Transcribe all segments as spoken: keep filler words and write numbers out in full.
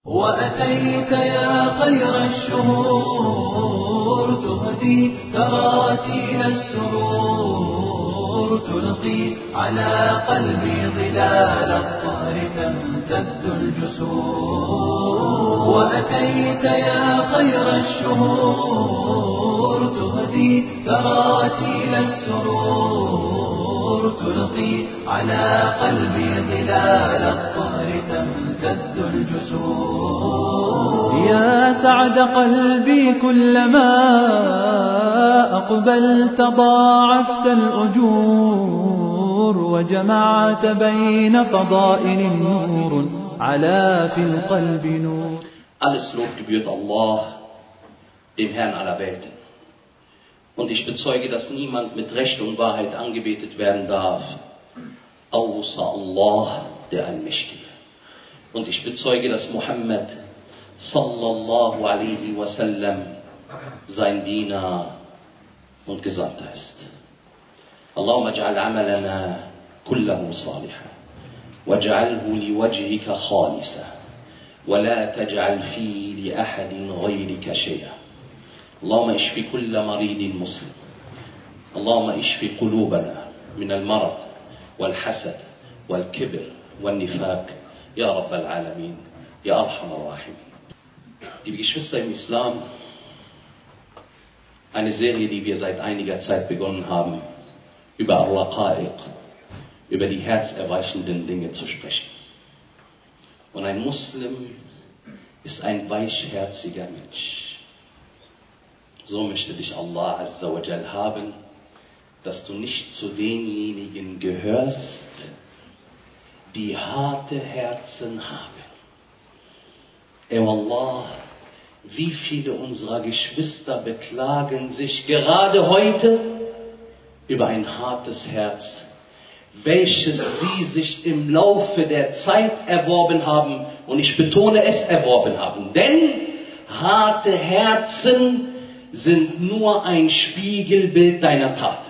وأتيت يا خير الشهور تهدي تراتيل السرور تلقي على قلبي ظلال الطهر تمتد الجسور وأتيت يا خير الشهور تهدي تراتيل السرور تلقي على قلبي ظلال الطهر تمتد الجسور يا سعد قلبي كلما أقبلت ضاعفت الأجور وجمعت بين فضائل نور على في القلب نور. Alles Lob gebührt Allah, dem Herrn aller Welten. Und ich bezeuge, dass niemand mit Recht und Wahrheit angebetet werden darf, außer Allah, der Allmächtige. Und ich bezeuge, dass Muhammad sallallahu alaihi wasallam sein Diener und Gesandter ist. Allahumma ij'al amalana kullahu salihan waj'alhu liwajhika khalisa wa la taj'al fihi li ahadin ghayrika shay'an. Allahumma ishfi kulla maridin muslim. Allahumma ishfi qulubana min al-marad wal-hasad wal-kibr wal-nifaq ya Rabbal Alamin, ya Arhamar Rahim. Liebe Geschwister im Islam, eine Serie, die wir seit einiger Zeit begonnen haben, über Al-Raqa'iq, über die herzerweichenden Dinge zu sprechen. Und ein Muslim ist ein weichherziger Mensch. So möchte dich Allah Azza wa Jal haben, dass du nicht zu denjenigen gehörst, die harte Herzen haben. O Allah, wie viele unserer Geschwister beklagen sich gerade heute über ein hartes Herz, welches sie sich im Laufe der Zeit erworben haben, und ich betone es, erworben haben. Denn harte Herzen sind nur ein Spiegelbild deiner Taten.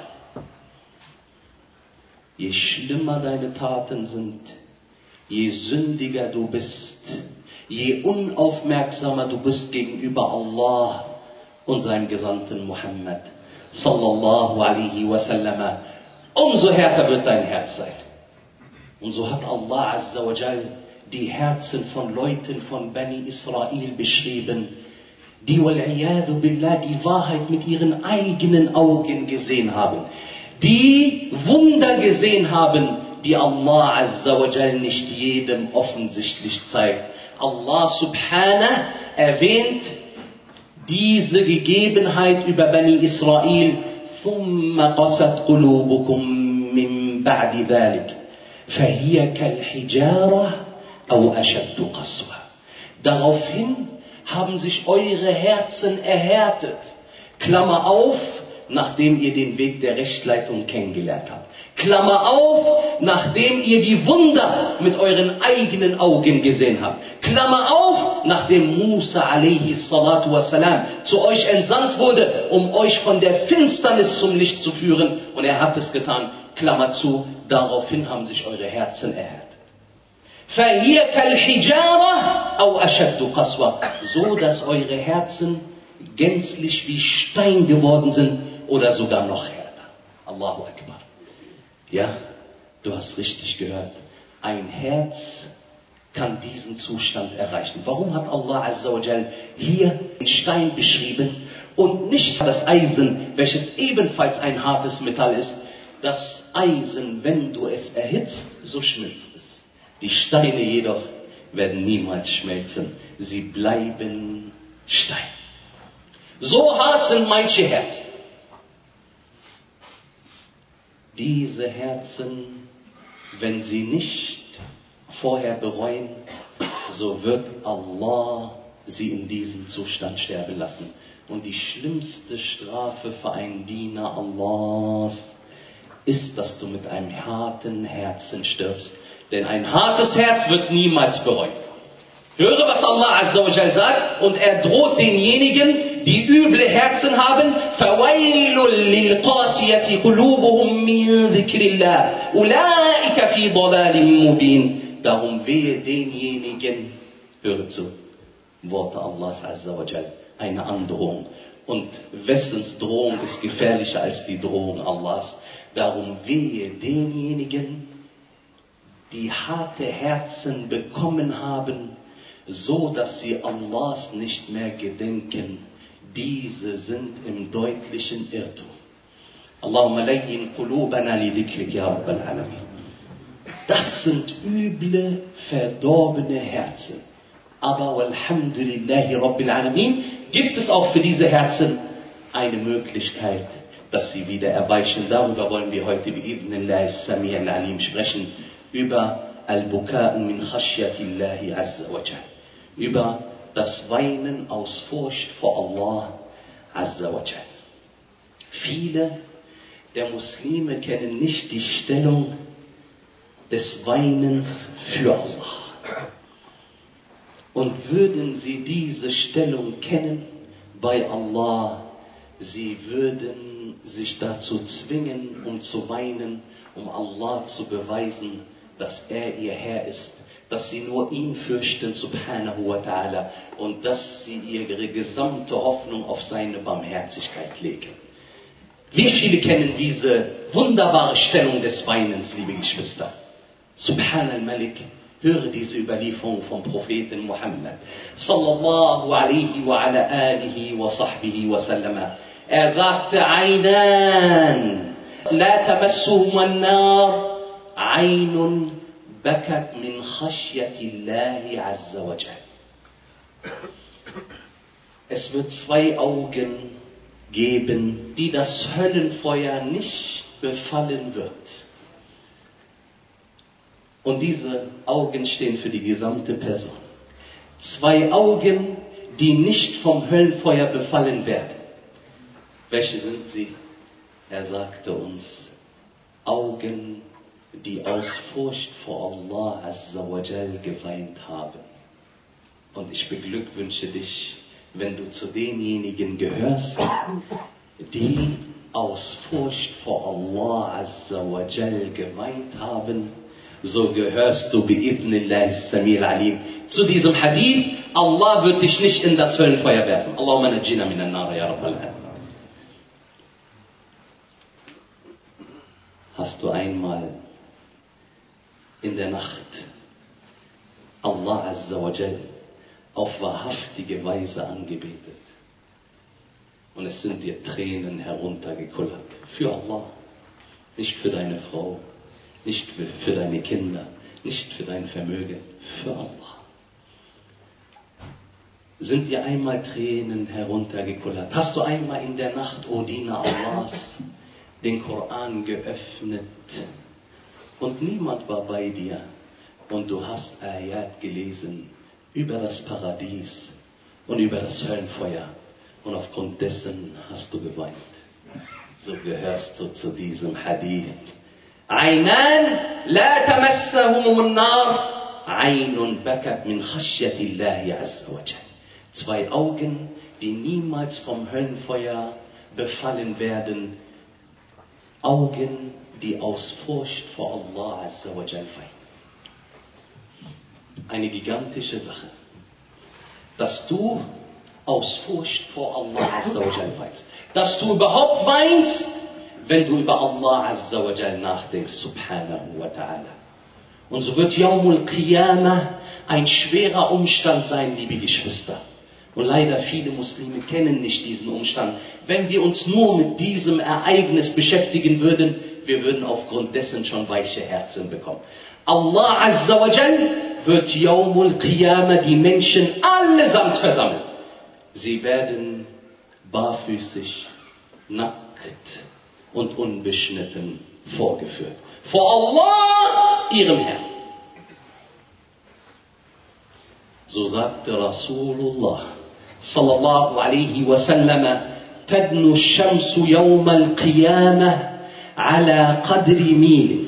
Je schlimmer deine Taten sind, je sündiger du bist, je unaufmerksamer du bist gegenüber Allah und seinem Gesandten Muhammad sallallahu alaihi wasallam, umso härter wird dein Herz sein. Und so hat Allah Azza wa Jal die Herzen von Leuten von Bani Israel beschrieben, die wal-iyadu billah die Wahrheit mit ihren eigenen Augen gesehen haben, die Wunder gesehen haben, die Allah Azza wa Jal nicht jedem offensichtlich zeigt. Allah Subhanahu erwähnt diese Gegebenheit über Bani Israel. ثُمَّ قَسَتْ قُلُوبُكُم مِّن بَعْدِ ذَلِكَ فَهِيَ كَالْحِجَارَةِ أَوْ أَشَدُّ قَسْوَةً. Daraufhin haben sich eure Herzen erhärtet. Klammer auf, nachdem ihr den Weg der Rechtleitung kennengelernt habt. Klammer auf, nachdem ihr die Wunder mit euren eigenen Augen gesehen habt. Klammer auf, nachdem Musa alaihi salatu wassalam zu euch entsandt wurde, um euch von der Finsternis zum Licht zu führen. Und er hat es getan. Klammer zu, daraufhin haben sich eure Herzen erhärtet. فَهِيَ كَالْحِجَارَةِ أَوْ أَشَدُّ قَسْوَةً. So, dass eure Herzen gänzlich wie Stein geworden sind oder sogar noch härter. Allahu Akbar. Ja, du hast richtig gehört. Ein Herz kann diesen Zustand erreichen. Warum hat Allah Azza wa Jal hier den Stein beschrieben und nicht das Eisen, welches ebenfalls ein hartes Metall ist? Das Eisen, wenn du es erhitzt, so schmilzt es. Die Steine jedoch werden niemals schmelzen. Sie bleiben Stein. So hart sind manche Herzen. Diese Herzen, wenn sie nicht vorher bereuen, so wird Allah sie in diesem Zustand sterben lassen. Und die schlimmste Strafe für einen Diener Allahs ist, dass du mit einem harten Herzen stirbst. Denn ein hartes Herz wird niemals bereuen. Höre, was Allah Azza wa Jal sagt, und er droht denjenigen, die üble Herzen haben, فَوَيْلٌ لِلْقَاسِيَةِ قُلُوبُهُم مِّن ذِكْرِ اللَّهِ أُولَٰئِكَ فِي ضَلَالٍ مُّبِينٍ. Darum wehe denjenigen, höre zu, Worte Allahs Azza wa Jal, eine Androhung. Und wessens Drohung ist gefährlicher als die Drohung Allahs. Darum wehe denjenigen, die harte Herzen bekommen haben, so dass sie Allahs nicht mehr gedenken. Diese sind im deutlichen Irrtum. Allahumma layyin qulubana li dhikrik ya Rabbal Alamin. Das sind üble, verdorbene Herzen. Aber walhamdulillahi Rabbil Alamin gibt es auch für diese Herzen eine Möglichkeit, dass sie wieder erweichen. Darüber wollen wir heute bi'idhnillahi as-Sami' al-Alim sprechen. Über al-Buka'u min khashyatillahi azza wa jal. Über das Weinen aus Furcht vor Allah azza wa jal. Viele der Muslime kennen nicht die Stellung des Weinens für Allah. Und würden sie diese Stellung kennen bei Allah, sie würden sich dazu zwingen, um zu weinen, um Allah zu beweisen, dass er ihr Herr ist, dass sie nur ihn fürchten, subhanahu wa ta'ala, und dass sie ihre gesamte Hoffnung auf seine Barmherzigkeit legen. Wie viele kennen diese wunderbare Stellung des Weinens, liebe Geschwister? Subhan al-Malik, höre diese Überlieferung vom Propheten Muhammad sallallahu alaihi wa ala alihi wa sahbihi wa sallama. Er sagte: Aynan la tamassuhum an-nar, aynun bakat min khashyatillahi azza wa jal. Es wird zwei Augen geben, die das Höllenfeuer nicht befallen wird. Und diese Augen stehen für die gesamte Person. Zwei Augen, die nicht vom Höllenfeuer befallen werden. Welche sind sie? Er sagte uns: Augen, die aus Furcht vor Allah Azza wa Jal geweint haben. Und ich beglückwünsche dich, wenn du zu denjenigen gehörst, die aus Furcht vor Allah Azza wa Jal geweint haben, so gehörst du bi'idhnillahi as-Sami' al-Alim zu diesem Hadith: Allah wird dich nicht in das Höllenfeuer werfen. Allahumma najjina minan nar ya Rabbal Alamin. Hast du einmal in der Nacht Allah Azza wa Jal auf wahrhaftige Weise angebetet und es sind dir Tränen heruntergekullert für Allah, nicht für deine Frau, nicht für, für deine Kinder, nicht für dein Vermögen, für Allah. Sind dir einmal Tränen heruntergekullert? Hast du einmal in der Nacht, O Diener Allahs, den Koran geöffnet und niemand war bei dir und du hast Ayat gelesen über das Paradies und über das Höllenfeuer und aufgrund dessen hast du geweint? So gehörst du zu diesem Hadith. Aynan la tamassahum an-nar, aynun bakat min khashyatillahi azza wa jal. Zwei Augen, die niemals vom Höllenfeuer befallen werden. Augen, die aus Furcht vor Allah Azza wa Jal weinen. Eine gigantische Sache, dass du aus Furcht vor Allah Azza wa Jal weinst. Dass du überhaupt weinst, wenn du über Allah Azza wa Jal nachdenkst, subhanahu wa ta'ala. Und so wird Yawmul Qiyamah ein schwerer Umstand sein, liebe Geschwister. Und leider viele Muslime kennen nicht diesen Umstand. Wenn wir uns nur mit diesem Ereignis beschäftigen würden, wir würden aufgrund dessen schon weiche Herzen bekommen. Allah Azza wa Jal wird Yawmul Qiyamah die Menschen allesamt versammeln. Sie werden barfüßig, nackt und unbeschnitten vorgeführt. Vor Allah, ihrem Herrn. So sagte Rasulullah sallallahu alaihi wasallam: تدنو الشمس يوم القيامة على قدر ميل.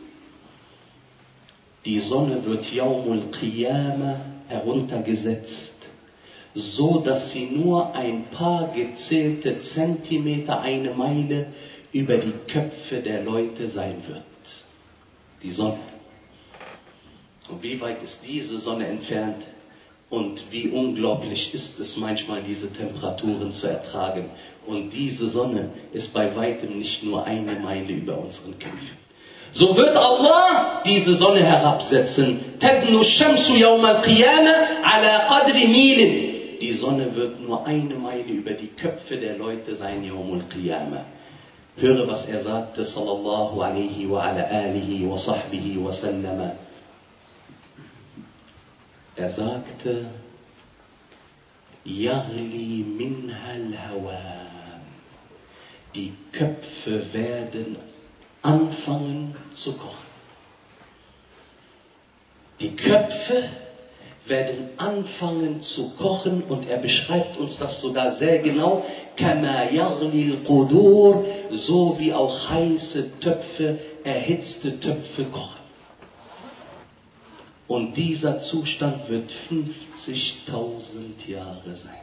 Die Sonne wird Yawmul Qiyamah heruntergesetzt, so dass sie nur ein paar gezählte Zentimeter, eine Meile über die Köpfe der Leute sein wird. Die Sonne. Und wie weit ist diese Sonne entfernt? Und wie unglaublich ist es manchmal, diese Temperaturen zu ertragen. Und diese Sonne ist bei weitem nicht nur eine Meile über unseren Köpfen. So wird Allah diese Sonne herabsetzen. Tadnu shamsu yawm al-qiyamah ala qadri milin. Die Sonne wird nur eine Meile über die Köpfe der Leute sein, yawm al-qiyamah. Höre, was er sagte, sallallahu alaihi wa ala alihi wa sahbihi wa sallama. Er sagte, Yaghli minhal hawa. Die Köpfe werden anfangen zu kochen. Die Köpfe werden anfangen zu kochen, und er beschreibt uns das sogar sehr genau. Kama yaghli al-qudur, so wie auch heiße Töpfe, erhitzte Töpfe kochen. Und dieser Zustand wird fünfzigtausend Jahre sein.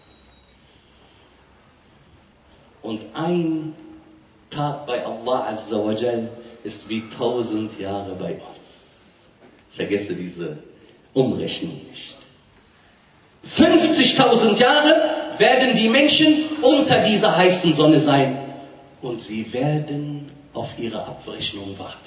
Und ein Tag bei Allah Azza wa Jal ist wie tausend Jahre bei uns. Vergesse diese Umrechnung nicht. fünfzigtausend Jahre werden die Menschen unter dieser heißen Sonne sein, und sie werden auf ihre Abrechnung warten.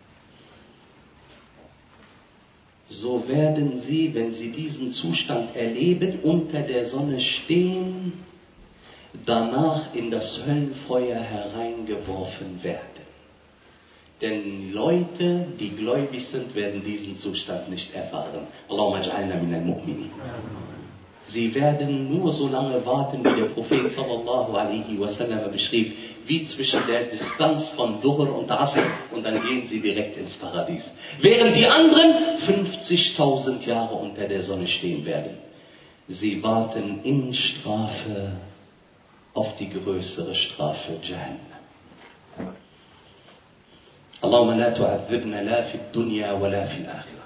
So werden sie, wenn sie diesen Zustand erleben, unter der Sonne stehen, danach in das Höllenfeuer hereingeworfen werden. Denn Leute, die gläubig sind, werden diesen Zustand nicht erfahren. Allahumma ij'alna minal mu'minin. Sie werden nur so lange warten, wie der Prophet sallallahu alaihi wasallam beschrieb, wie zwischen der Distanz von Dhuhr und Asr, und dann gehen sie direkt ins Paradies. Während die anderen fünfzigtausend Jahre unter der Sonne stehen werden. Sie warten in Strafe auf die größere Strafe, Jahannam. Allahumma la tu'adhibna la fi dunya wa la fi al-akhirah.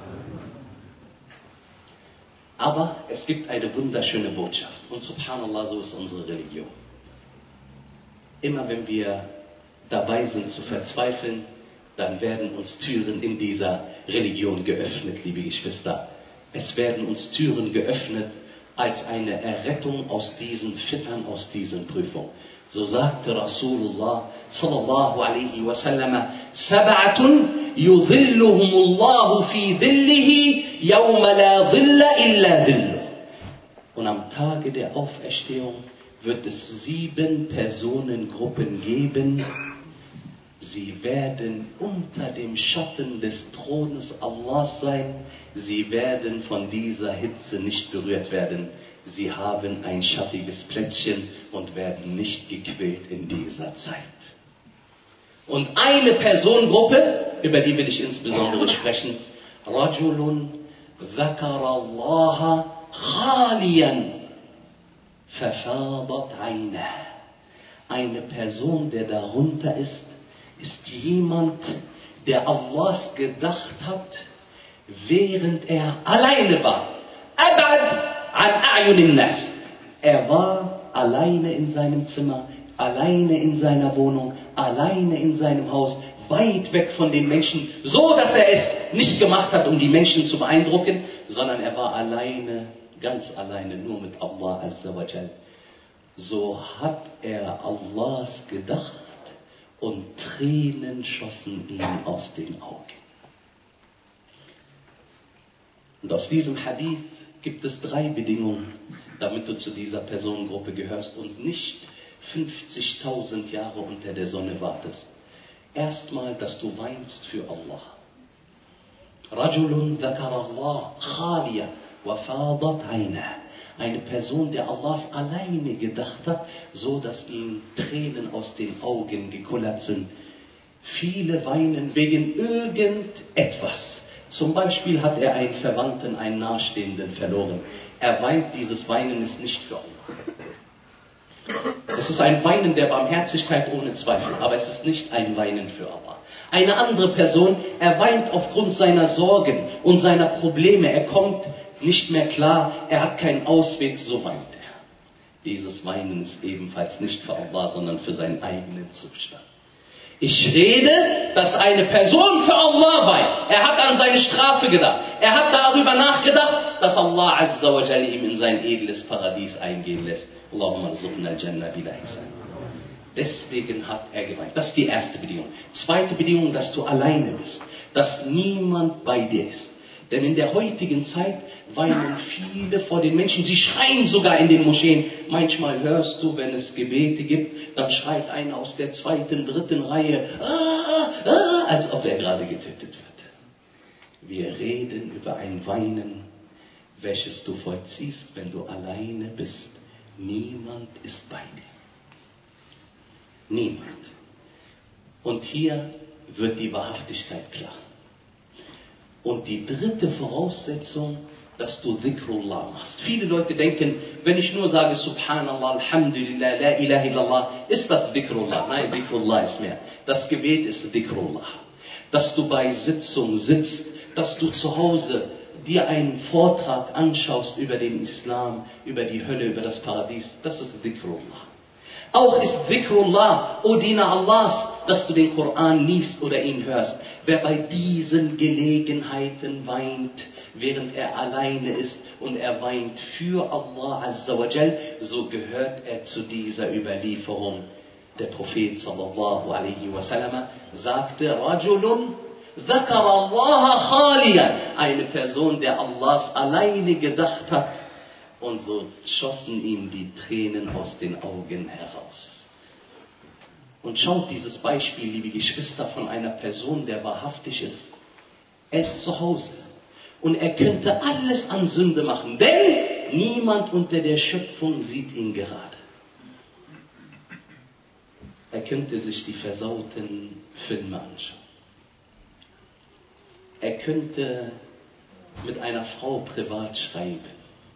Aber es gibt eine wunderschöne Botschaft. Und subhanallah, so ist unsere Religion. Immer wenn wir dabei sind zu verzweifeln, dann werden uns Türen in dieser Religion geöffnet, liebe Geschwister. Es werden uns Türen geöffnet als eine Errettung aus diesen Fittern, aus diesen Prüfungen. So sagte Rasulullah sallallahu alaihi wasallam, Sab'atun yudhilluhumullahu fi dhillihi yawma la dhilla illa dhilluh. Und am Tage der Auferstehung wird es sieben Personengruppen geben. Sie werden unter dem Schatten des Thrones Allahs sein. Sie werden von dieser Hitze nicht berührt werden. Sie haben ein schattiges Plätzchen und werden nicht gequält in dieser Zeit. Und eine Personengruppe, über die will ich insbesondere sprechen, Rajulun dhakara Allah khaliyan fafadat aynah. Eine Person, der darunter ist, ist jemand, der Allahs gedacht hat, während er alleine war. Abad an a'yunin nas. Er war alleine in seinem Zimmer, alleine in seiner Wohnung, alleine in seinem Haus, weit weg von den Menschen, so dass er es nicht gemacht hat, um die Menschen zu beeindrucken, sondern er war alleine, ganz alleine, nur mit Allah Azza wa Jal. So hat er Allahs gedacht, und Tränen schossen ihm aus den Augen. Und aus diesem Hadith gibt es drei Bedingungen, damit du zu dieser Personengruppe gehörst und nicht fünfzigtausend Jahre unter der Sonne wartest. Erstmal, dass du weinst für Allah. Rajulun dhakara Allah khaliya wa fadat aynah. Eine Person, der Allahs alleine gedacht hat, so dass ihm Tränen aus den Augen gekullert sind. Viele weinen wegen irgendetwas. Zum Beispiel hat er einen Verwandten, einen Nahestehenden verloren. Er weint, dieses Weinen ist nicht für Allah. Es ist ein Weinen der Barmherzigkeit ohne Zweifel, aber es ist nicht ein Weinen für Allah. Eine andere Person, er weint aufgrund seiner Sorgen und seiner Probleme. Er kommt nicht mehr klar, er hat keinen Ausweg, so weint er. Dieses Weinen ist ebenfalls nicht für Allah, sondern für seinen eigenen Zustand. Ich rede, dass eine Person für Allah weint. Er hat an seine Strafe gedacht. Er hat darüber nachgedacht, dass Allah Azza wa Jalla ihm in sein edles Paradies eingehen lässt. Allahumma rzuqna al-Jannah bila hisab. Deswegen hat er geweint. Das ist die erste Bedingung. Zweite Bedingung, dass du alleine bist. Dass niemand bei dir ist. Denn in der heutigen Zeit weinen viele vor den Menschen. Sie schreien sogar in den Moscheen. Manchmal hörst du, wenn es Gebete gibt, dann schreit einer aus der zweiten, dritten Reihe, ah, ah, als ob er gerade getötet wird. Wir reden über ein Weinen, welches du vollziehst, wenn du alleine bist. Niemand ist bei dir. Niemand. Und hier wird die Wahrhaftigkeit klar. Und die dritte Voraussetzung, dass du Dhikrullah machst. Viele Leute denken, wenn ich nur sage Subhanallah, Alhamdulillah, La ilaha illallah, ist das Dhikrullah. Nein, Dhikrullah ist mehr. Das Gebet ist Dhikrullah. Dass du bei Sitzung sitzt, dass du zu Hause dir einen Vortrag anschaust über den Islam, über die Hölle, über das Paradies, das ist Dhikrullah. Auch ist Dhikrullah, O Diener Allahs, dass du den Koran liest oder ihn hörst. Wer bei diesen Gelegenheiten weint, während er alleine ist und er weint für Allah Azza wa Jal, so gehört er zu dieser Überlieferung. Der Prophet sallallahu alaihi wasallam sagte, Rajulun dhakara Allah khaliyan, eine Person, der Allahs alleine gedacht hat, und so schossen ihm die Tränen aus den Augen heraus. Und schaut dieses Beispiel, liebe Geschwister, von einer Person, der wahrhaftig ist. Er ist zu Hause und er könnte alles an Sünde machen, denn niemand unter der Schöpfung sieht ihn gerade. Er könnte sich die versauten Filme anschauen. Er könnte mit einer Frau privat schreiben.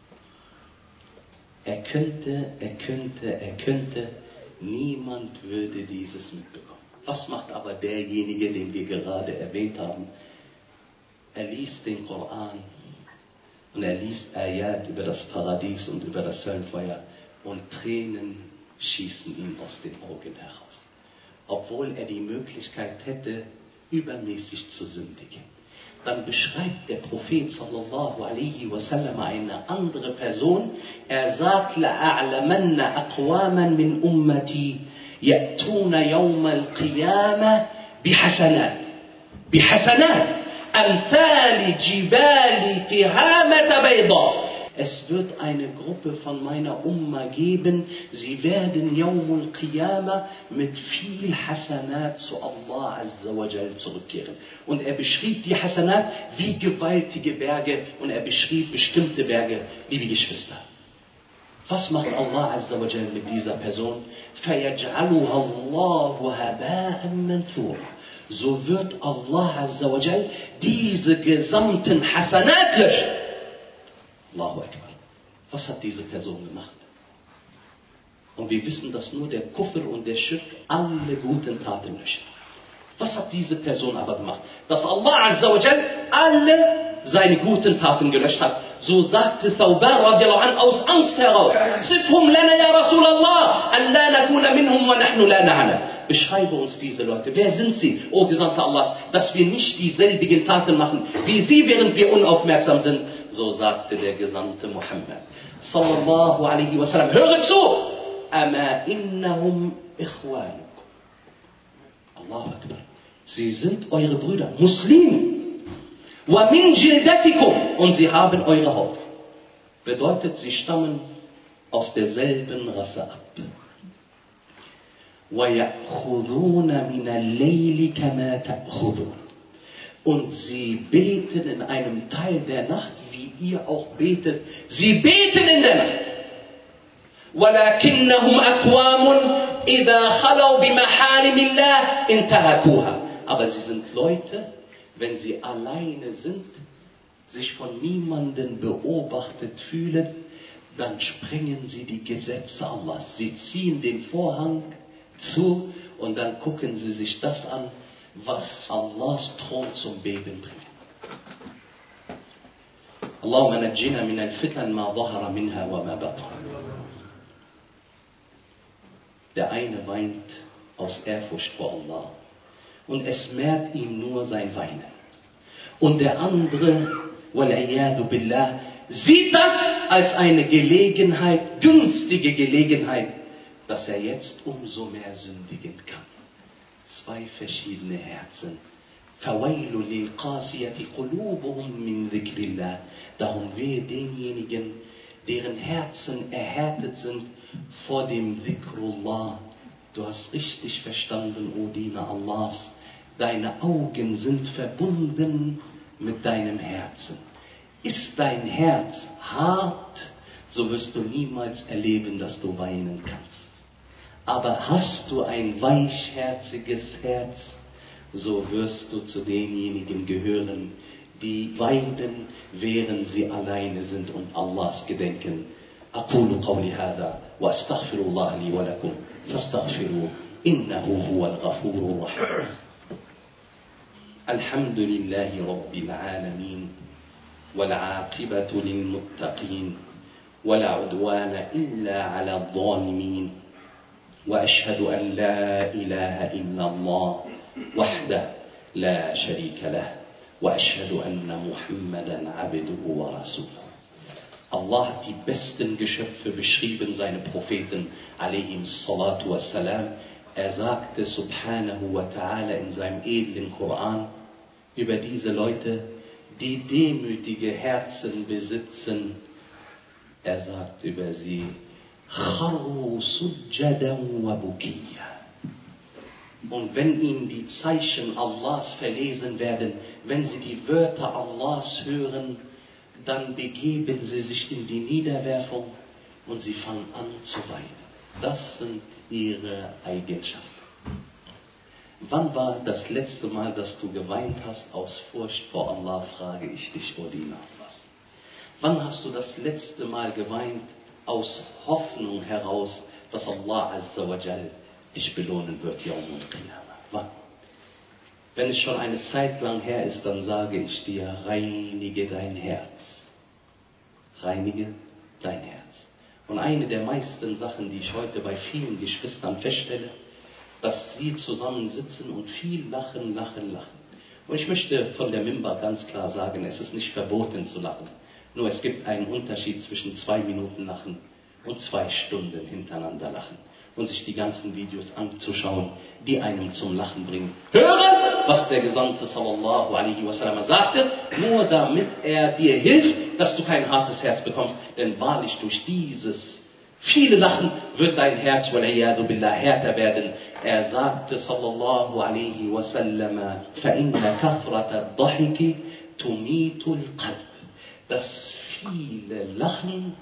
Er könnte, er könnte, er könnte, niemand würde dieses mitbekommen. Was macht aber derjenige, den wir gerade erwähnt haben? Er liest den Koran und er liest Ayat über das Paradies und über das Höllenfeuer und Tränen schießen ihm aus den Augen heraus. Obwohl er die Möglichkeit hätte, übermäßig zu sündigen. Dann beschreibt der Prophet sallallahu alaihi wasallam eine andere Person. Er sagt, لَأَعْلَمَنَّ أَقْوَامًا مِنْ أُمَّتِي يَأْتُونَ يَوْمَ الْقِيَامَةِ بِحَسَنَاتٍ بِحَسَنَاتٍ أَمْثَالِ جِبَالِ تِهَامَةَ بَيْضَاء. Es wird eine Gruppe von meiner Umma geben, sie werden Yawmul Qiyamah mit viel Hasanat zu Allah Azza wa Jal zurückkehren. Und er beschrieb die Hasanat wie gewaltige Berge und er beschrieb bestimmte Berge, liebe Geschwister. Was macht Allah Azza wa Jal mit dieser Person? فَيَجْعَلُهَا اللَّهُ هَبَاءً مَنْثُورًا. So wird Allah Azza wa Jal diese gesamten Hasanat löschen. Allahu Akbar. Was hat diese Person gemacht? Und wir wissen, dass nur der Kufr und der Schirk alle guten Taten löschen. Was hat diese Person aber gemacht? Dass Allah Azza wa Jal alle seine guten Taten gelöscht hat. So sagte Thawban radiallahu anh aus Angst heraus, Sifhum lana ya Rasulallah, an la nakuna minhum wa nahnu la na'lam. Beschreibe uns diese Leute. Wer sind sie, o Gesandter Allahs, dass wir nicht dieselbigen Taten machen, wie sie, während wir unaufmerksam sind. So sagte der Gesandte Muhammad sallallahu alaihi wasallam, höre zu, ama innahum ikhwanukum. Allahu Akbar. Sie sind eure Brüder, Muslimen. Wa min jildatikum. Und sie haben eure Haut. Bedeutet, sie stammen aus derselben Rasse ab. Wa ya'khuduna min al-layli kama ta'khudun. Und sie beten in einem Teil der Nacht, wie ihr auch betet. Sie beten in der Nacht. وَلَكِنَّهُمْ أَقْوَامٌ إِذَا خَلَوْا بِمَحَارِمِ اللَّهِ انْتَهَكُوهَا. Aber sie sind Leute, wenn sie alleine sind, sich von niemandem beobachtet fühlen, dann sprengen sie die Gesetze Allahs. Sie ziehen den Vorhang zu und dann gucken sie sich das an, was Allahs Thron zum Beben bringt. Allahumma najjina min al-fitan ma dhahara minha wa ma batan. Der eine weint aus Ehrfurcht vor Allah und es mehrt ihm nur sein Weinen. Und der andere, wal'iyadu billah, sieht das als eine Gelegenheit, günstige Gelegenheit, dass er jetzt umso mehr sündigen kann. Zwei verschiedene Herzen. فَوَيْلُ لِلْقَاسِيَةِ قُلُوبُهُمْ مِنْ ذِكْرِ اللَّهِ. Darum wehe denjenigen, deren Herzen erhärtet sind vor dem Dhikrullah. Du hast richtig verstanden, O Diener Allahs. Deine Augen sind verbunden mit deinem Herzen. Ist dein Herz hart, so wirst du niemals erleben, dass du weinen kannst. Aber hast du ein weichherziges Herz, so wirst du zu denjenigen gehören, die weinen, während sie alleine sind und Allahs gedenken. أقول قولي هذا وأستغفر الله لي ولكم فاستغفروه إنه هو الغفور الرحيم. الحمد لله رب العالمين والعاقبة للمتقين ولا عدوان إلا على الظالمين وأشهد أن لا إله إلا الله وحده لا شريك له وأشهد أن محمدا عبده ورسوله. Allah hat die besten Geschöpfe beschrieben, seine Propheten, alayhim salatu wassalam. Er sagte subhanahu wa ta'ala in seinem edlen Koran über diese Leute, die demütige Herzen besitzen. Er sagt über sie, kharru sujjadan wa bukiya. Und wenn ihnen die Zeichen Allahs verlesen werden, wenn sie die Wörter Allahs hören, dann begeben sie sich in die Niederwerfung und sie fangen an zu weinen. Das sind ihre Eigenschaften. Wann war das letzte Mal, dass du geweint hast aus Furcht vor Allah, frage ich dich, O Diener Allahs. Wann hast du das letzte Mal geweint aus Hoffnung heraus, dass Allah Azza wa Jal dich belohnen wird, Yawmul Qiyamah? Wann? Wenn es schon eine Zeit lang her ist, dann sage ich dir, reinige dein Herz. Reinige dein Herz. Und eine der meisten Sachen, die ich heute bei vielen Geschwistern feststelle, dass sie zusammensitzen und viel lachen, lachen, lachen. Und ich möchte von der Mimbar ganz klar sagen, es ist nicht verboten zu lachen. Nur es gibt einen Unterschied zwischen zwei Minuten Lachen und zwei Stunden hintereinander lachen. Und sich die ganzen Videos anzuschauen, die einem zum Lachen bringen. Höre, was der Gesandte sallallahu alaihi wasallam sagte, nur damit er dir hilft, dass du kein hartes Herz bekommst. Denn wahrlich durch dieses viele Lachen wird dein Herz wal'iyadu billah härter werden. Er sagte sallallahu alaihi wasallam, فَإِنَّ كَثْرَةَ الضَّحِكِ تُمِيتُ الْقَلْبِ. Das viele Lachen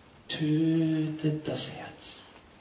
tötet das Herz.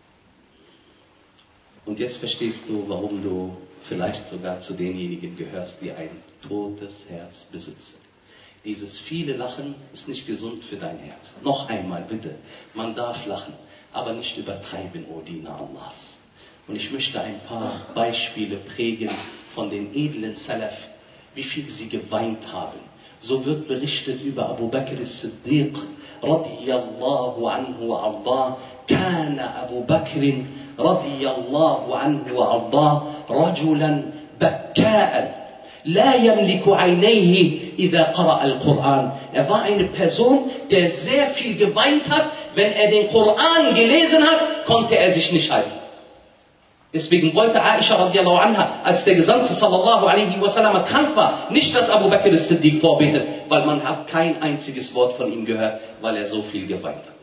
Und jetzt verstehst du, warum du vielleicht sogar zu denjenigen gehörst, die ein totes Herz besitzen. Dieses viele Lachen ist nicht gesund für dein Herz. Noch einmal bitte, man darf lachen, aber nicht übertreiben, O Diener Allahs. Und ich möchte ein paar Beispiele prägen von den edlen Salaf, wie viel sie geweint haben. So wird berichtet über Abu Bakr as-Siddiq, radiyallahu anhu wa ardah, kana Abu Bakr radiyallahu anhu wa ardah, rajulan bakka'an, la yamliku aynayhi idha qara'a al-Quran. Er war eine Person, der sehr viel geweint hat. Wenn er den Koran gelesen hat, konnte er sich nicht halten. Deswegen wollte Aisha radiallahu anha, als der Gesandte sallallahu alaihi wasallam krank war, nicht, dass Abu Bakr as-Siddiq vorbetet, weil man hat kein einziges Wort von ihm gehört, weil er so viel geweint hat.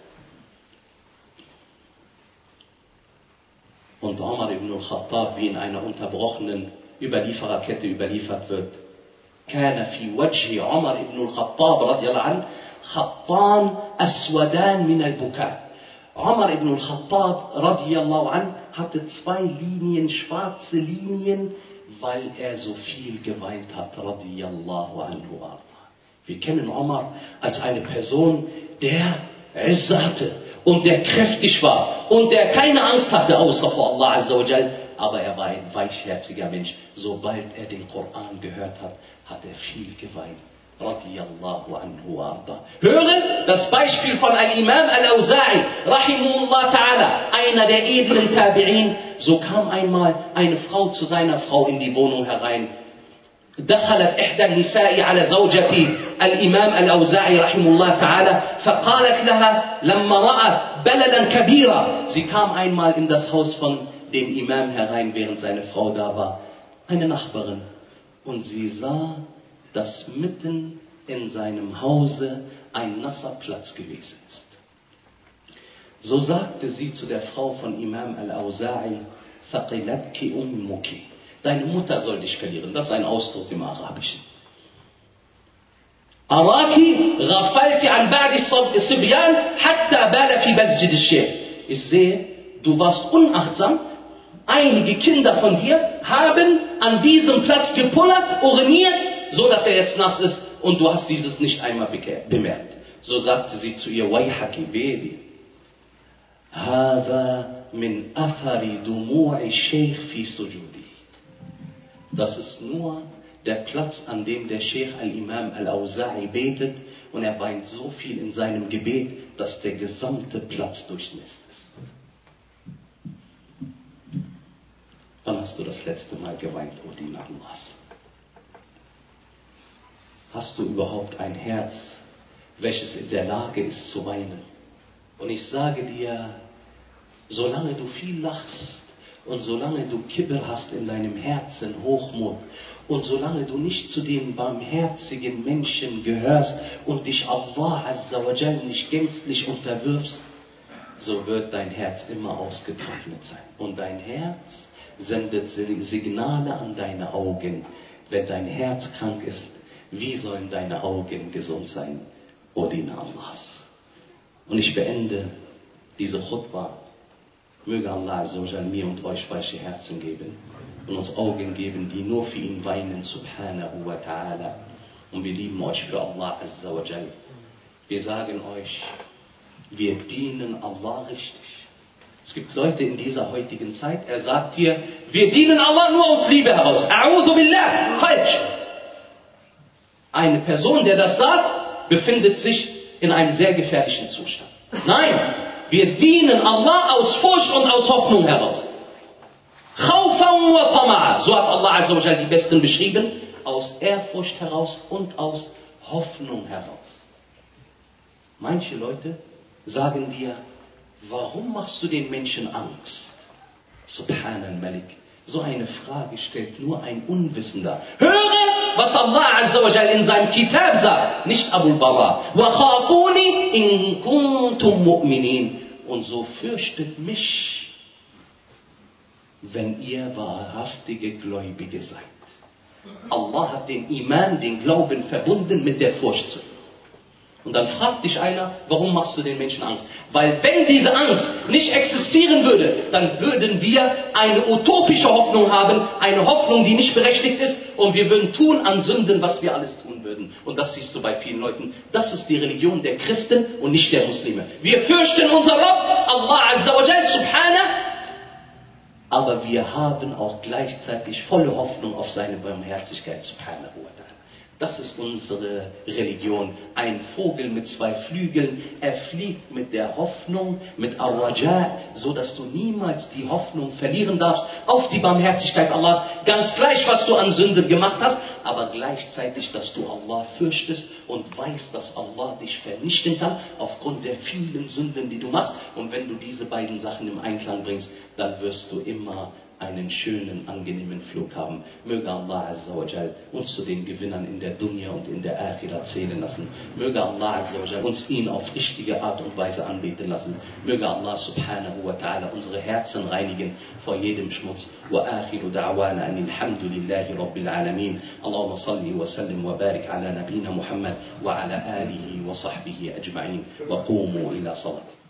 Und Umar ibn al-Khattab, wie in einer unterbrochenen Überliefererkette überliefert wird, كان في وجه عمر بن الخطاب رضي الله عنه خطان أسودان من البكاء. Umar ibn al-Khattab radiyallahu an hatte zwei Linien, schwarze Linien, weil er so viel geweint hat, radiyallahu anhu. Wir kennen Umar als eine Person, der Izza hatte und der kräftig war und der keine Angst hatte, außer vor Allah Azza wa Jal. Aber er war ein weichherziger Mensch. Sobald er den Koran gehört hat, hat er viel geweint. Radiyallahu anhu arda. Höre das Beispiel von Al-Imam Al-Awza'i, rahimahullah ta'ala, einer der edlen Tabi'in. So kam einmal eine Frau zu seiner Frau in die Wohnung herein. دخلت إحدى النساء على زوجة الإمام الأوزاعي رحمه الله تعالى فقالت لها لما رأت بللا كبيرا. Sie kam einmal in das Haus von dem Imam herein, während seine Frau da war, eine Nachbarin, und sie sah, dass mitten in seinem Hause ein nasser Platz gewesen ist. So sagte sie zu der Frau von Imam al-Awza'i, ثَقِلَتْكِ أُمُّكِ, deine Mutter soll dich verlieren. Das ist ein Ausdruck im Arabischen. Araki ghafalti an ba'di Sibyan hatta bala fi masjid al-Sheikh. Ich sehe, du warst unachtsam. Einige Kinder von dir haben an diesem Platz gepullert, uriniert, so dass er jetzt nass ist, und du hast dieses nicht einmal bemerkt. So sagte sie zu ihr, Wayhaki, wehe dir. Hada min athari dumu'i Sheikh fi sujudi. Das ist nur der Platz, an dem der Sheikh Al-Imam Al-Awza'i betet, und er weint so viel in seinem Gebet, dass der gesamte Platz durchnässt ist. Wann hast du das letzte Mal geweint, O Diener Allahs? Hast du überhaupt ein Herz, welches in der Lage ist zu weinen? Und ich sage dir, solange du viel lachst und solange du Kibr hast in deinem Herzen, Hochmut, und solange du nicht zu den barmherzigen Menschen gehörst und dich Allah Azza wa Jal nicht gänzlich unterwirfst, so wird dein Herz immer ausgetrocknet sein. Und dein Herz sendet Signale an deine Augen. Wenn dein Herz krank ist, wie sollen deine Augen gesund sein, O Diener Allahs? Und ich beende diese Khutbah. Möge Allah Azza wa Jal mir und euch weiche Herzen geben und uns Augen geben, die nur für ihn weinen, subhanahu wa ta'ala. Und wir lieben euch für Allah Azza wa Jal. Wir sagen euch, wir dienen Allah richtig. Es gibt Leute in dieser heutigen Zeit, er sagt dir, wir dienen Allah nur aus Liebe heraus. A'udhu billah, falsch. Eine Person, der das sagt, befindet sich in einem sehr gefährlichen Zustand. Nein, wir dienen Allah aus Furcht und aus Hoffnung heraus. Khawfan wa tama'a, so hat Allah Azza wa Jal die Besten beschrieben, aus Ehrfurcht heraus und aus Hoffnung heraus. Manche Leute sagen dir, warum machst du den Menschen Angst? Subhanal Malik. So eine Frage stellt nur ein Unwissender. Höre, was Allah Azza wa Jal in seinem Kitab sagt, nicht Abu Bara. Wa khafuni in kuntum mu'minin. Und so fürchtet mich, wenn ihr wahrhaftige Gläubige seid. Allah hat den Iman, den Glauben verbunden mit der Furcht zu. Und dann fragt dich einer, warum machst du den Menschen Angst? Weil wenn diese Angst nicht existieren würde, dann würden wir eine utopische Hoffnung haben, eine Hoffnung, die nicht berechtigt ist, und wir würden tun an Sünden, was wir alles tun würden. Und das siehst du bei vielen Leuten. Das ist die Religion der Christen und nicht der Muslime. Wir fürchten unser Rabb, Allah Azza wa Jal, subhanahu, aber wir haben auch gleichzeitig volle Hoffnung auf seine Barmherzigkeit, subhanahu wa ta'ala. Das ist unsere Religion. Ein Vogel mit zwei Flügeln, er fliegt mit der Hoffnung, mit Ar-Raja, so dass du niemals die Hoffnung verlieren darfst auf die Barmherzigkeit Allahs. Ganz gleich, was du an Sünden gemacht hast, aber gleichzeitig, dass du Allah fürchtest und weißt, dass Allah dich vernichten kann aufgrund der vielen Sünden, die du machst. Und wenn du diese beiden Sachen im Einklang bringst, dann wirst du immer einen schönen, angenehmen Flug haben. Möge Allah Azza wa Jal uns zu den Gewinnern in der Dunya und in der Akhirah zählen lassen. Möge Allah Azza wa Jal uns ihn auf richtige Art und Weise anbeten lassen. Möge Allah subhanahu wa ta'ala unsere Herzen reinigen vor jedem Schmutz. Wa akhiru da'wana anil hamdulillahi rabbil alamin. Allahumma salli wa sallim wa barik ala nabina Muhammad wa ala alihi wa sahbihi ajma'in. Wa qumu ila salat.